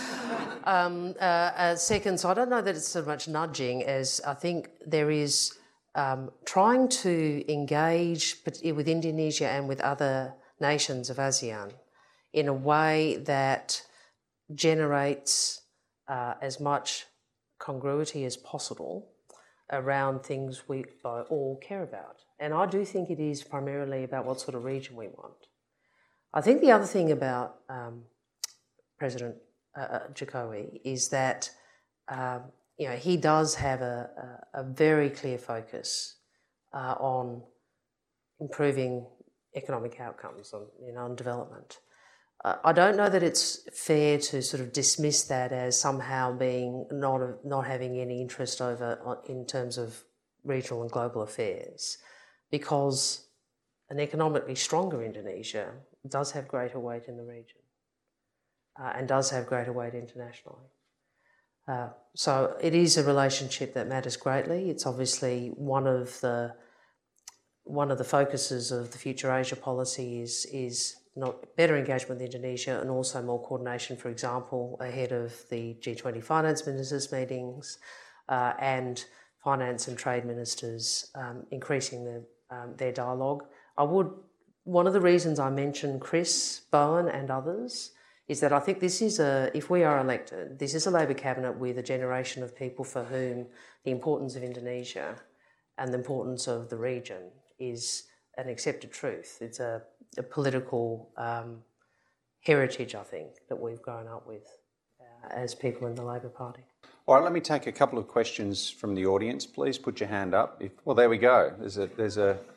Second, so I don't know that it's so much nudging as I think there is trying to engage with Indonesia and with other nations of ASEAN in a way that generates as much congruity as possible around things we all care about. And I do think it is primarily about what sort of region we want. I think the other thing about President Jokowi is that he does have a very clear focus on improving economic outcomes on development. I don't know that it's fair to sort of dismiss that as somehow being not having any interest over in terms of regional and global affairs, because an economically stronger Indonesia does have greater weight in the region and does have greater weight internationally. So it is a relationship that matters greatly. It's obviously one of the focuses of the Future Asia policy is not better engagement with Indonesia and also more coordination, for example, ahead of the G20 finance ministers meetings and finance and trade ministers increasing their dialogue. One of the reasons I mentioned Chris Bowen and others is that I think this is if we are elected, this is a Labor cabinet with a generation of people for whom the importance of Indonesia and the importance of the region is an accepted truth. It's a political heritage, I think, that we've grown up with as people in the Labor Party. All right, let me take a couple of questions from the audience. Please put your hand up. Well, there we go. There's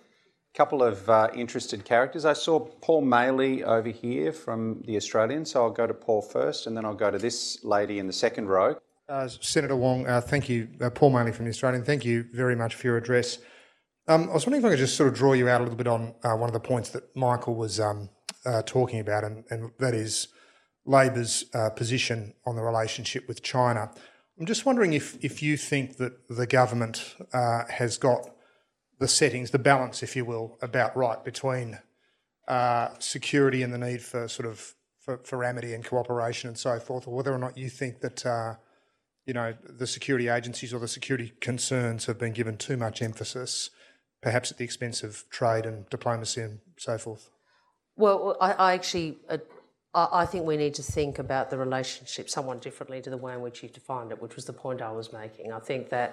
Couple of interested characters. I saw Paul Maley over here from The Australian, so I'll go to Paul first and then I'll go to this lady in the second row. Senator Wong, thank you. Paul Maley from The Australian, thank you very much for your address. I was wondering if I could just sort of draw you out a little bit on one of the points that Michael was talking about, and that is Labor's position on the relationship with China. I'm just wondering if you think that the government has got the settings, the balance, if you will, about right between security and the need for sort of for amity and cooperation and so forth, or whether or not you think that the security agencies or the security concerns have been given too much emphasis, perhaps at the expense of trade and diplomacy and so forth. Well, I actually think we need to think about the relationship somewhat differently to the way in which you've defined it, which was the point I was making. I think that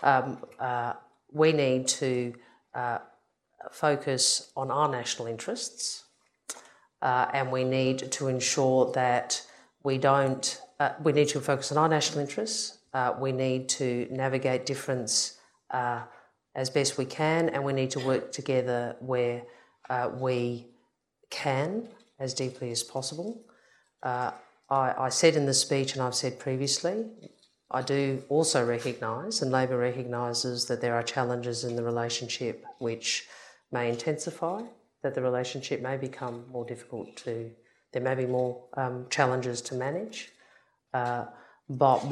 we need to focus on our national interests, and we need to ensure that we don't. We need to focus on our national interests. We need to navigate difference as best we can, and we need to work together where we can as deeply as possible. I said in the speech, and I've said previously, I do also recognise, and Labor recognises, that there are challenges in the relationship which may intensify, that the relationship may become more difficult there may be more challenges to manage. But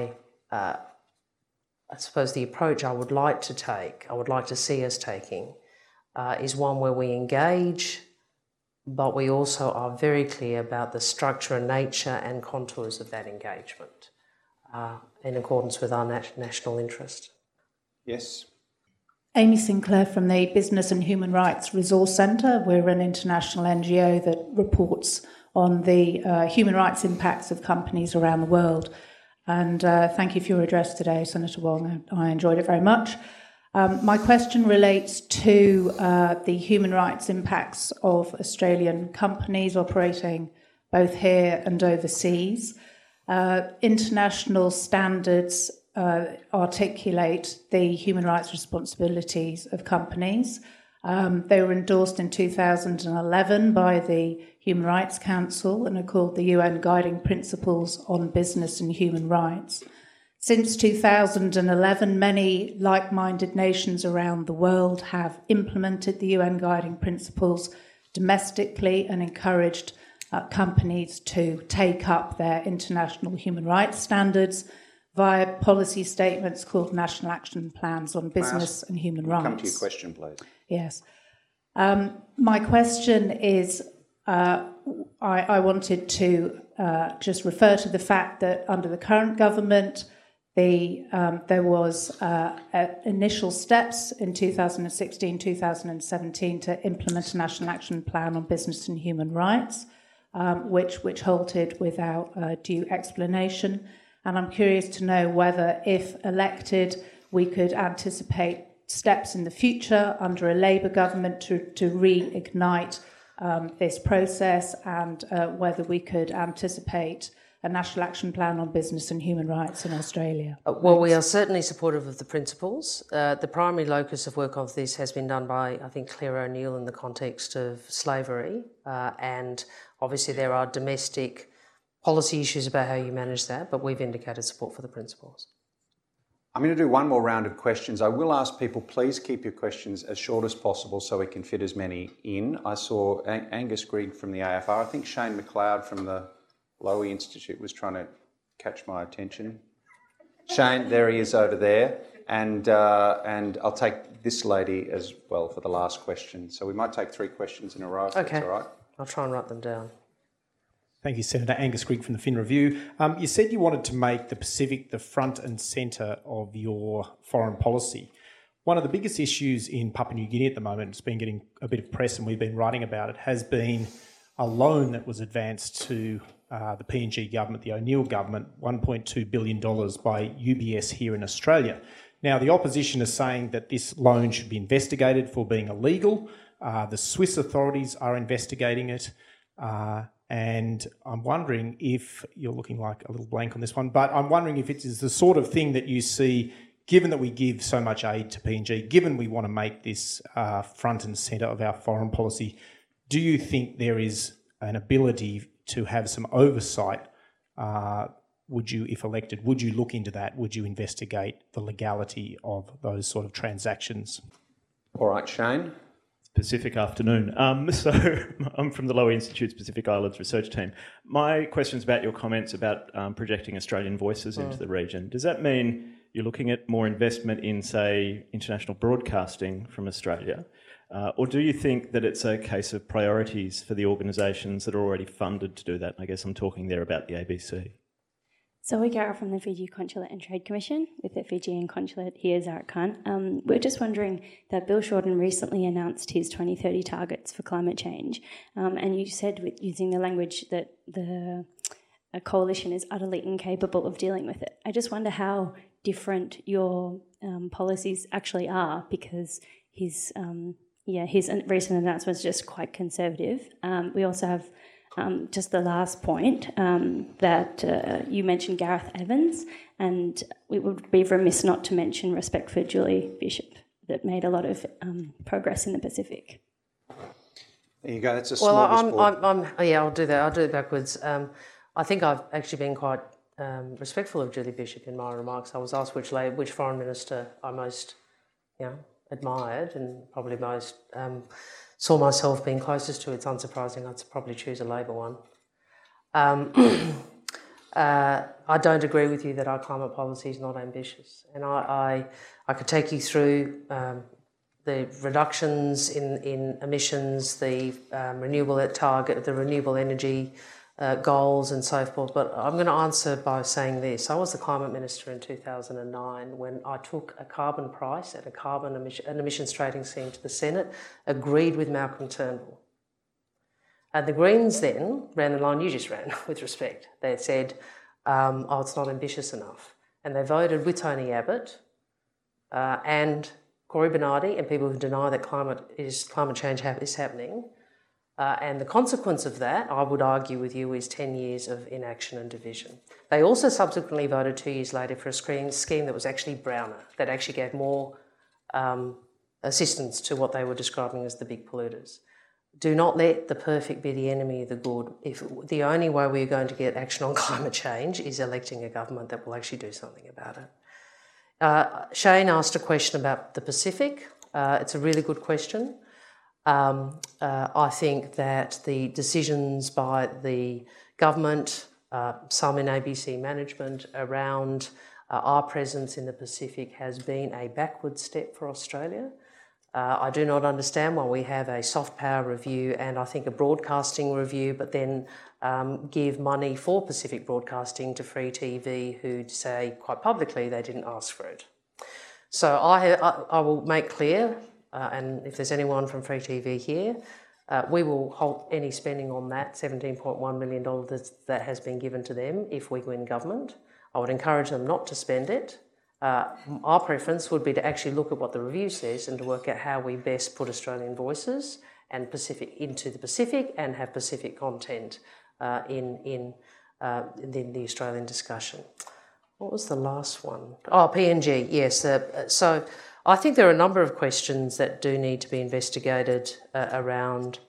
I suppose the approach I would like to see us taking, is one where we engage, but we also are very clear about the structure and nature and contours of that engagement in accordance with our national interest. Yes. Amy Sinclair from the Business and Human Rights Resource Centre. We're an international NGO that reports on the human rights impacts of companies around the world. And thank you for your address today, Senator Wong. I enjoyed it very much. My question relates to the human rights impacts of Australian companies operating both here and overseas. International standards articulate the human rights responsibilities of companies. They were endorsed in 2011 by the Human Rights Council and are called the UN Guiding Principles on Business and Human Rights. Since 2011, many like-minded nations around the world have implemented the UN Guiding Principles domestically and encouraged companies to take up their international human rights standards via policy statements called National Action Plans on Business and Human Rights. Come to your question, please. Yes. My question is, I wanted to just refer to the fact that under the current government, there was initial steps in 2016, 2017 to implement a National Action Plan on Business and Human Rights, which halted without due explanation. And I'm curious to know whether, if elected, we could anticipate steps in the future under a Labour government to reignite this process, and whether we could anticipate a National Action Plan on Business and Human Rights in Australia. Well, we are certainly supportive of the principles. The primary locus of work of this has been done by, I think, Claire O'Neill in the context of slavery, and obviously there are domestic policy issues about how you manage that, but we've indicated support for the principles. I'm going to do one more round of questions. I will ask people, please keep your questions as short as possible so we can fit as many in. I saw Angus Grigg from the AFR. I think Shane McLeod from the Lowy Institute was trying to catch my attention. Shane, there he is over there. And I'll take this lady as well for the last question. So we might take 3 questions in a row, if that's all right. I'll try and write them down. Thank you, Senator. Angus Grigg from the Fin Review. You said you wanted to make the Pacific the front and centre of your foreign policy. One of the biggest issues in Papua New Guinea at the moment, it's been getting a bit of press and we've been writing about it, has been a loan that was advanced to the PNG government, the O'Neill government, $1.2 billion by UBS here in Australia. Now, the opposition is saying that this loan should be investigated for being illegal. The Swiss authorities are investigating it. And I'm wondering if, you're looking like a little blank on this one, but I'm wondering if it is the sort of thing that you see given that we give so much aid to PNG, given we want to make this front and centre of our foreign policy, do you think there is an ability to have some oversight? Would you, if elected, would you look into that? Would you investigate the legality of those sort of transactions? All right, Shane. Pacific afternoon. So I'm from the Lowy Institute's Pacific Islands research team. My question is about your comments about projecting Australian voices into the region. Does that mean you're looking at more investment in, say, international broadcasting from Australia? Or do you think that it's a case of priorities for the organisations that are already funded to do that? I guess I'm talking there about the ABC. Zoe Garrett from the Fiji Consulate and Trade Commission with the Fijian Consulate here, Zarek Khan. We're just wondering that Bill Shorten recently announced his 2030 targets for climate change, and you said with using the language that a coalition is utterly incapable of dealing with it. I just wonder how different your policies actually are, because his recent announcement is just quite conservative. We also have just the last point that you mentioned Gareth Evans, and we would be remiss not to mention respect for Julie Bishop, that made a lot of progress in the Pacific. There you go. That's a smorgasbord. I'll do that. I'll do it backwards. I think I've actually been quite respectful of Julie Bishop in my remarks. I was asked which foreign minister I most, admired and probably most saw myself being closest to. It's unsurprising I'd probably choose a Labor one. I don't agree with you that our climate policy is not ambitious, and I could take you through the reductions in emissions, the renewable target, the renewable energy goals and so forth, but I'm going to answer by saying this. I was the Climate Minister in 2009 when I took a carbon price and an emissions trading scheme to the Senate, agreed with Malcolm Turnbull. And the Greens then ran the line you just ran, with respect. They had said, it's not ambitious enough. And they voted with Tony Abbott and Cory Bernardi and people who deny that climate change is happening. And the consequence of that, I would argue with you, is 10 years of inaction and division. They also subsequently voted 2 years later for a scheme that was actually browner, that actually gave more assistance to what they were describing as the big polluters. Do not let the perfect be the enemy of the good. If the only way we're going to get action on climate change is electing a government that will actually do something about it. Shane asked a question about the Pacific. It's a really good question. I think that the decisions by the government, some in ABC management, around our presence in the Pacific has been a backward step for Australia. I do not understand why we have a soft power review and I think a broadcasting review, but then give money for Pacific Broadcasting to Free TV, who say quite publicly they didn't ask for it. So I will make clear, and if there's anyone from Free TV here, we will halt any spending on that $17.1 million that has been given to them if we win government. I would encourage them not to spend it. Our preference would be to actually look at what the review says and to work out how we best put Australian voices and Pacific into the Pacific and have Pacific content in the Australian discussion. What was the last one? Oh, PNG, yes. So I think there are a number of questions that do need to be investigated around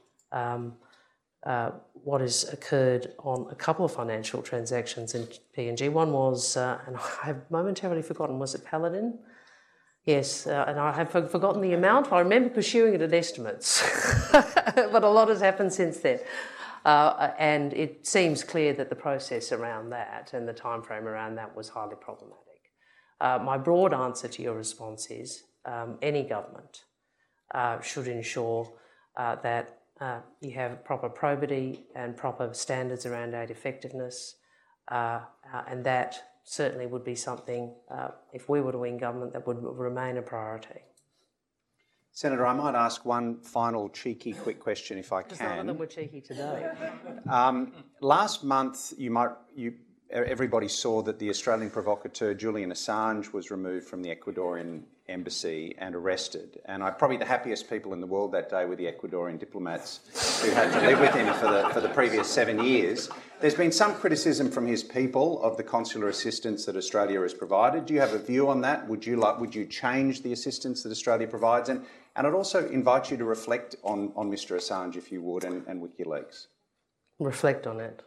what has occurred on a couple of financial transactions in PNG. One was, and I have momentarily forgotten, was it Paladin? Yes, and I have forgotten the amount. I remember pursuing it at estimates, but a lot has happened since then. And it seems clear that the process around that and the time frame around that was highly problematic. My broad answer to your response is any government should ensure that you have proper probity and proper standards around aid effectiveness, and that certainly would be something, if we were to win government, that would remain a priority. Senator, I might ask one final cheeky quick question if I can. None of them were cheeky today. Last month, you everybody saw that the Australian provocateur Julian Assange was removed from the Ecuadorian embassy and arrested. And probably the happiest people in the world that day were the Ecuadorian diplomats who had to live with him for the previous 7 years. There's been some criticism from his people of the consular assistance that Australia has provided. Do you have a view on that? Would you change the assistance that Australia provides? And I'd also invite you to reflect on Mr. Assange, if you would, and WikiLeaks. Reflect on it.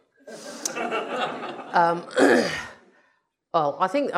Well, I think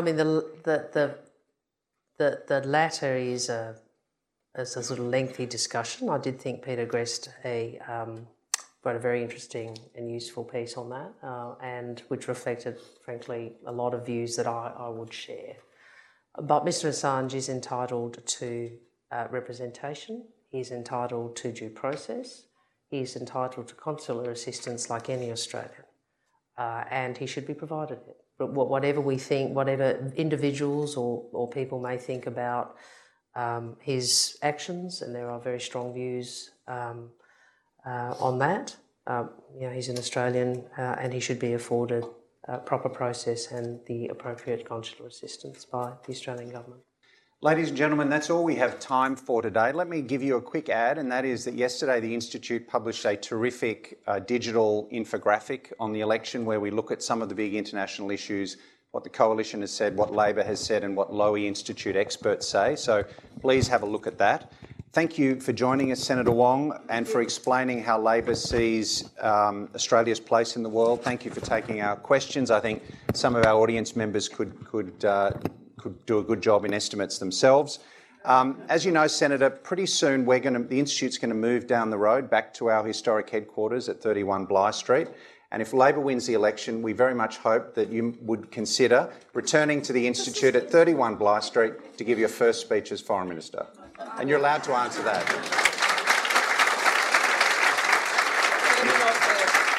the latter is a sort of lengthy discussion. I did think Peter Grest wrote a very interesting and useful piece on that, and which reflected, frankly, a lot of views that I would share. But Mr. Assange is entitled to representation. He's entitled to due process. He's entitled to consular assistance like any Australian, and he should be provided it. But whatever we think, whatever individuals or people may think about his actions, and there are very strong views on that. He's an Australian, and he should be afforded proper process and the appropriate consular assistance by the Australian government. Ladies and gentlemen, that's all we have time for today. Let me give you a quick ad, and that is that yesterday the Institute published a terrific digital infographic on the election where we look at some of the big international issues, what the Coalition has said, what Labor has said, and what Lowy Institute experts say. So please have a look at that. Thank you for joining us, Senator Wong, and for explaining how Labor sees Australia's place in the world. Thank you for taking our questions. I think some of our audience members could do a good job in estimates themselves. As you know, Senator, pretty soon the Institute's going to move down the road back to our historic headquarters at 31 Bligh Street. And if Labor wins the election, we very much hope that you would consider returning to the Institute at 31 Bligh Street to give your first speech as Foreign Minister. And you're allowed to answer that.